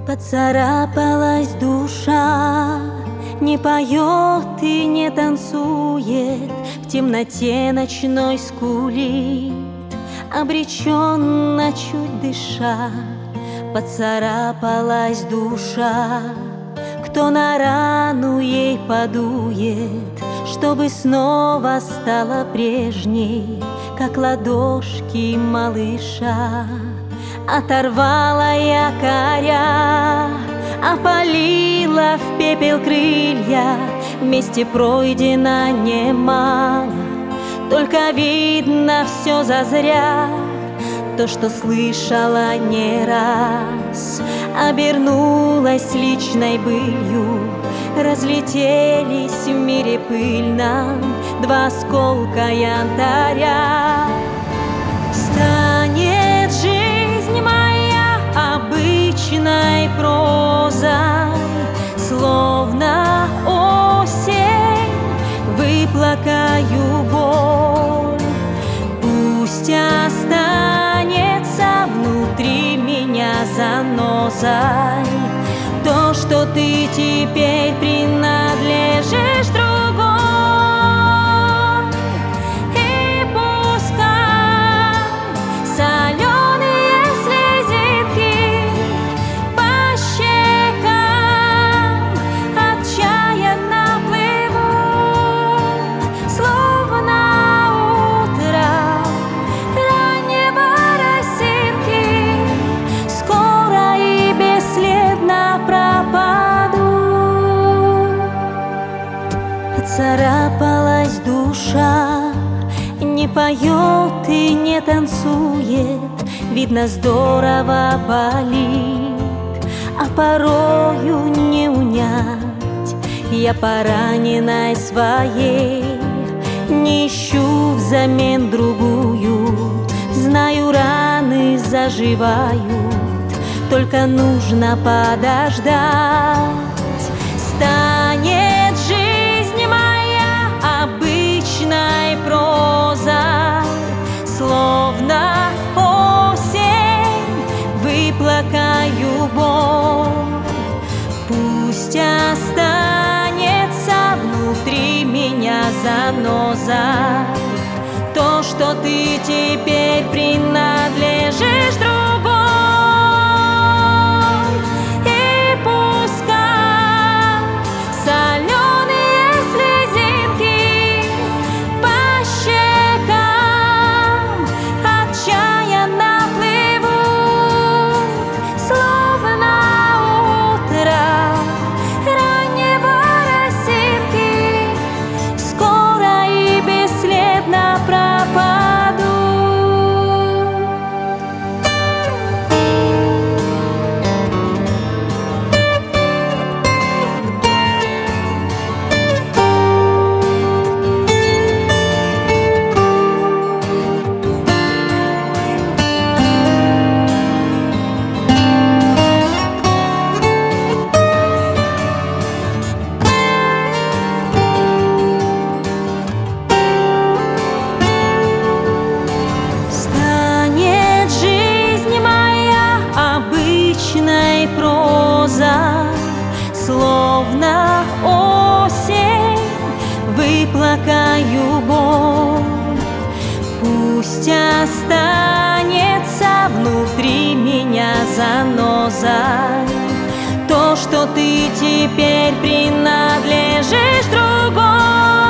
Поцарапалась душа, не поет и не танцует, в темноте ночной скулит, обреченно чуть дыша. Поцарапалась душа, кто на рану ей подует, чтобы снова стала прежней, как ладошки малыша. Оторвала якоря, опалила в пепел крылья, вместе пройдено немало, только видно все зазря. То, что слышала не раз, обернулось личной былью. Разлетелись в мире пыльном два осколка янтаря. Станет жизнь моя обычной прозой, словно осень выплакаю боль. Пусть останется внутри меня занозой то, что ты теперь принадлежишь другой. И пускай соленые слезинки по щекам отчаянно плывут, словно утро раннего росинки, скоро и бесследно пропадут. Поцарапалась душа, не поет и не танцует, видно, здорово болит, а порою не унять. Я пораненной своей не ищу взамен другую, знаю, раны заживают, только нужно подождать. Станет жизнь моя обычной прозой, словно осень выплакаю боль. Пусть останется внутри меня заноза то, что ты теперь принадлежишь другой. Проза, словно осень выплакаю боль. Пусть останется внутри меня занозой то, что ты теперь принадлежишь другой.